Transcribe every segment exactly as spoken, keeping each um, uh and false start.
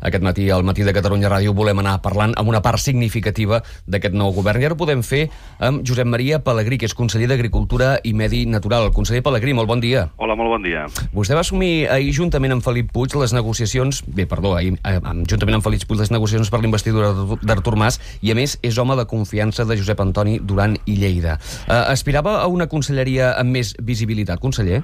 Aquest matí, al Matí de Catalunya Ràdio, volem anar parlant amb una part significativa d'aquest nou govern. I ara ho podem fer amb Josep Maria Pelegrí, que és conseller d'Agricultura i Medi Natural. Conseller Pelegrí, molt bon dia. Hola, molt bon dia. Vostè va assumir ahir, juntament amb Felip Puig, les negociacions... Bé, perdó, ahir, eh, juntament amb Felip Puig, les negociacions per l'investidura d'Artur Mas, i a més és home de confiança de Josep Antoni Duran i Lleida. Eh, aspirava a una conselleria amb més visibilitat, conseller?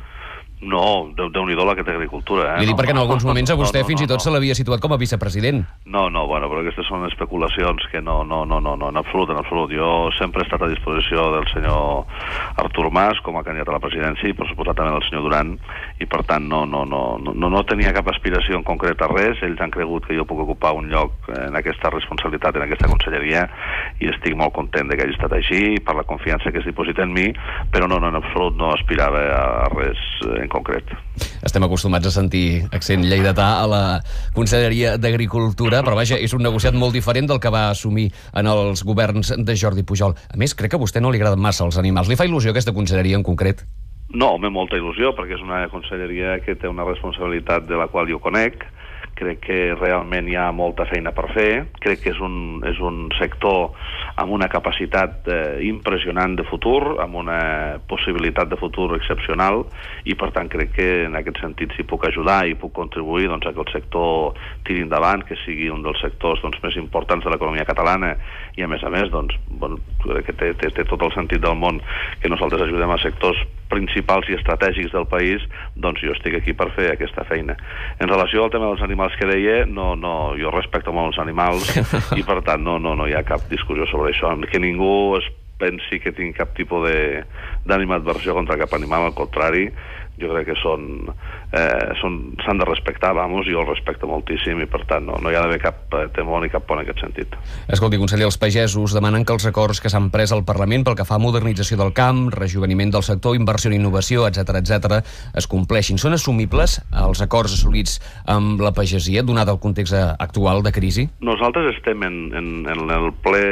No, Déu-n'hi-do la que té Agricultura. Eh? Li dic perquè en alguns moments a vostè no, no, fins i tot no. se l'havia situat com a vicepresident. No, no, bueno, però aquestes són especulacions que no, no, no, no, no, en absolut, en absolut. Jo sempre he estat a disposició del senyor Artur Mas com a candidat a la presidència i, per suposat, també del senyor Duran, i per tant no, no, no, no, no tenia cap aspiració en concret a res. Ells han cregut que jo puc ocupar un lloc en aquesta responsabilitat, en aquesta conselleria, i estic molt content de que hagi estat així, per la confiança que es diposita en mi, però no, no, en absolut no aspirava a res en concret. Estem acostumats a sentir accent lleidatà a la Conselleria d'Agricultura, però vaja, és un negociat molt diferent del que va assumir en els governs de Jordi Pujol. A més, crec que a vostè no li agraden massa els animals. Li fa il·lusió aquesta conselleria en concret? No, home, molta il·lusió, perquè és una conselleria que té una responsabilitat de la qual jo conec. Crec que realment hi ha molta feina per fer. Crec que és un, és un sector amb una capacitat eh, impressionant de futur, amb una possibilitat de futur excepcional, i per tant crec que en aquest sentit si puc ajudar i puc contribuir doncs, a que el sector tiri endavant, que sigui un dels sectors doncs, més importants de l'economia catalana, i a més a més doncs, bueno, crec que té, té, té tot el sentit del món que nosaltres ajudem a sectors principals i estratègics del país, doncs jo estic aquí per fer aquesta feina. En relació al tema dels animals que deia, no, no, jo respecto molt els animals i per tant no, no, no hi ha cap discussió sobre això, que ningú es pensi que tinc cap tipus de d'animadversió contra cap animal, al contrari, jo crec que són, eh, són s'han de respectar, vamos, jo els respecto moltíssim i per tant no, no hi ha d'haver cap temor ni cap por en aquest sentit. Escolti, conseller, els pagesos demanen que els acords que s'han pres al Parlament pel que fa a modernització del camp, rejuveniment del sector, inversió en innovació, etcètera, etcètera, es compleixin. Són assumibles els acords assolits amb la pagesia, donat el context actual de crisi? Nosaltres estem en, en, en el ple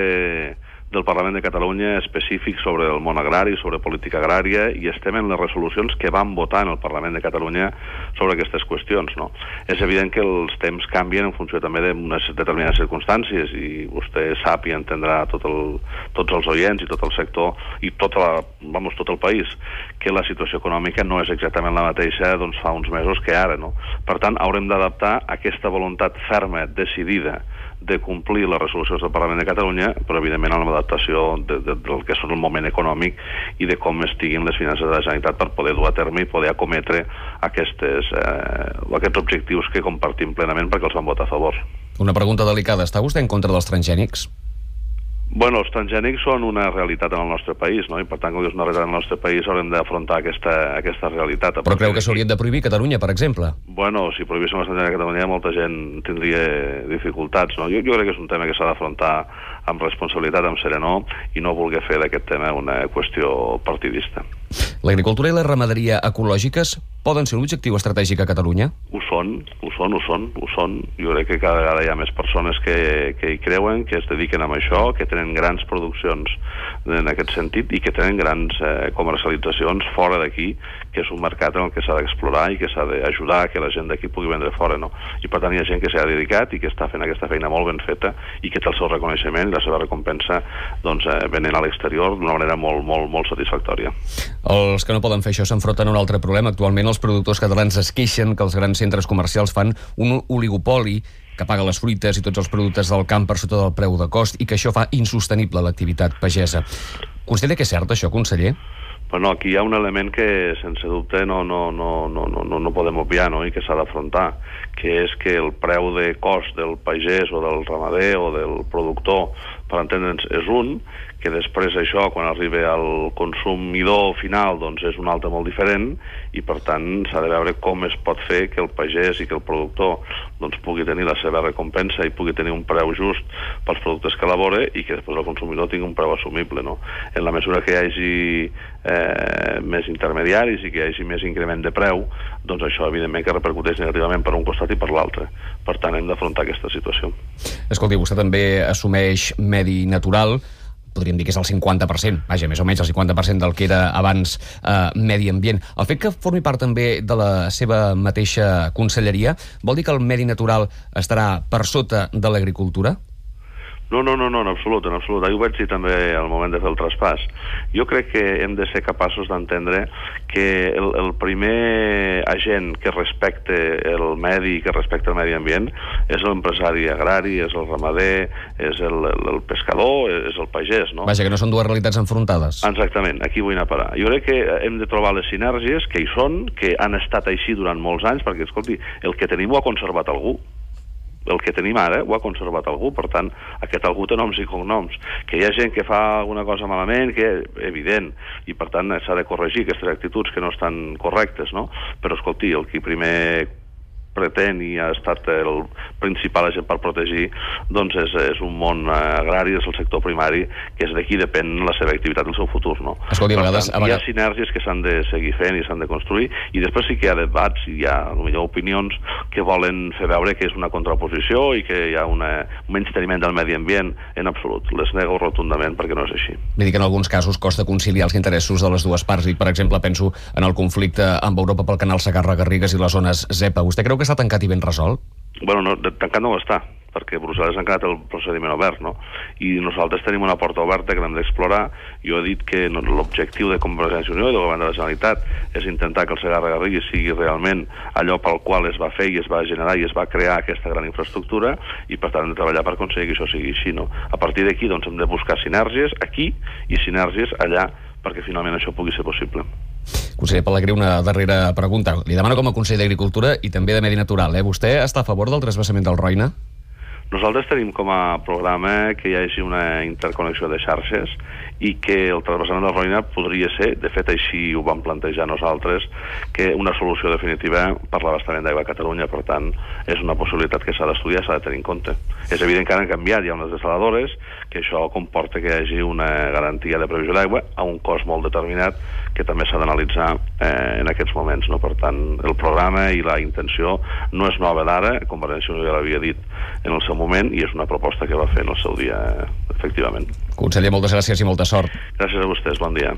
del Parlament de Catalunya específic sobre el món agrari, sobre política agrària, i estem en les resolucions que vam votar en el Parlament de Catalunya sobre aquestes qüestions, no? És evident que els temps canvien en funció també d'unes determinades circumstàncies, i vostè sap i entendrà tot el, tots els oients i tot el sector i tota la, vamos, tot el país, que la situació econòmica no és exactament la mateixa doncs, fa uns mesos que ara, no? Per tant, haurem d'adaptar aquesta voluntat ferma, decidida, de complir les resolucions del Parlament de Catalunya, però evidentment amb l'adaptació de, de, del que és el moment econòmic i de com estiguin les finances de la Generalitat per poder dur a terme i poder acometre aquestes, eh, aquests objectius que compartim plenament perquè els vam votar a favor. Una pregunta delicada. Està vostè en contra dels transgènics? Bueno, els transgènics són una realitat en el nostre país, no? I per tant, com que és una realitat en el nostre país, haurem d'afrontar aquesta, aquesta realitat. Però creu que s'haurien de prohibir a Catalunya, per exemple? Bueno, si prohibíssim els transgènics a Catalunya, molta gent tindria dificultats, no? Jo, jo crec que és un tema que s'ha d'afrontar amb responsabilitat, amb serenor, i no voler fer d'aquest tema una qüestió partidista. L'agricultura i la ramaderia ecològiques poden ser un objectiu estratègic a Catalunya? Ho són, ho són, ho són, ho són. Jo crec que cada vegada hi ha més persones que, que hi creuen, que es dediquen a això, que tenen grans produccions en aquest sentit i que tenen grans eh, comercialitzacions fora d'aquí, que és un mercat en el que s'ha d'explorar i que s'ha d'ajudar a que la gent d'aquí pugui vendre fora, no? I per tant hi ha gent que s'ha dedicat i que està fent aquesta feina molt ben feta i que té el seu reconeixement i la seva recompensa doncs, eh, venent a l'exterior d'una manera molt, molt, molt satisfactòria. Els que no poden fer això s'enfronten a un altre problema. Actualment els productors catalans es queixen que els grans centres comercials fan un oligopoli que paga les fruites i tots els productes del camp per sota del preu de cost i que això fa insostenible l'activitat pagesa. Considera que és cert això, conseller? Bueno, aquí hi ha un element que sense dubte no, no, no, no, no, no podem obviar, no? I que s'ha d'afrontar, que és que el preu de cost del pagès o del ramader o del productor, per entendre'ns, és un, que després això, quan arriba al consumidor final, doncs és un altre molt diferent, i per tant s'ha de veure com es pot fer que el pagès i que el productor doncs, pugui tenir la seva recompensa i pugui tenir un preu just pels productes que elabora i que després el consumidor tingui un preu assumible, no? En la mesura que hi hagi eh, més intermediaris i que hi hagi més increment de preu, doncs això evidentment que repercuteix negativament per un costat i per l'altre. Per tant, hem d'afrontar aquesta situació. Escolti, vostè també assumeix Medi Natural. podríem dir que és el cinquanta per cent, vaja, més o menys el cinquanta per cent del que era abans eh, medi ambient. El fet que formi part també de la seva mateixa conselleria vol dir que el medi natural estarà per sota de l'agricultura? No, no, no, no, en absolut, en absolut. Ahir ho vaig dir també al moment de fer el traspàs. Jo crec que hem de ser capaços d'entendre que el, el primer agent que respecte el medi, que respecta el medi ambient, és l'empresari agrari, és el ramader, és el, el, el pescador, és el pagès, no? Vaja, que no són dues realitats enfrontades. Exactament, aquí vull anar a parar. Jo crec que hem de trobar les sinergies que hi són, que han estat així durant molts anys, perquè, escolti, el que tenim ho ha conservat algú. El que tenim ara ho ha conservat algú, per tant, aquest algú té noms i cognoms. Que hi ha gent que fa alguna cosa malament, que evident, i per tant s'ha de corregir aquestes actituds que no estan correctes, no? Però, escolti, el que primer pretén i ha estat el principal agent per protegir, doncs és, és un món agrari, és el sector primari, que és d'aquí depèn la seva activitat i el seu futur, no? Escolti, a vegades, tant, a vegades... hi ha sinergies que s'han de seguir fent i s'han de construir, i després sí que hi ha debats i hi ha, potser, opinions que volen fer veure que és una contraposició i que hi ha una, un menysteniment del medi ambient. En absolut, les nego rotundament perquè no és així. Vull dir que en alguns casos costa conciliar els interessos de les dues parts, i per exemple penso en el conflicte amb Europa pel canal Segarra-Garrigues i les zones ZEPA. Vostè creu que està tancat i ben resolt? Bueno, no, tancat no ho està, perquè Brussel·les ha encarat el procediment obert, no? I nosaltres tenim una porta oberta que l'hem d'explorar. Jo he dit que no, l'objectiu de Convergència i Unió i del Govern de la Generalitat és intentar que el Segarra-Garrigues sigui realment allò pel qual es va fer i es va generar i es va crear aquesta gran infraestructura, i per tant hem de treballar per aconseguir que això sigui així, no? A partir d'aquí, doncs, hem de buscar sinergies aquí i sinergies allà perquè finalment això pugui ser possible. Conseller Pelegrí, una darrera pregunta. Li demano com a conseller d'Agricultura i també de Medi Natural, eh? Vostè està a favor del transvasament del Roine? Nosaltres tenim com a programa que hi hagi una interconnexió de xarxes i que el transvasament del Roine podria ser, de fet així ho vam plantejar nosaltres, que una solució definitiva per l'abastament d'aigua a Catalunya. Per tant, és una possibilitat que s'ha d'estudiar, s'ha de tenir en compte. És evident que han canviat, hi ha unes desaladores, que això comporta que hi hagi una garantia de previsió d'aigua a un cost molt determinat que també s'ha d'analitzar eh, en aquests moments, no? Per tant, el programa i la intenció no és nova d'ara, Convergència i Unió ja l'havia dit en el seu moment i és una proposta que va fer en el seu dia, efectivament. Conseller, moltes gràcies i molta sort. Gràcies a vostès, bon dia.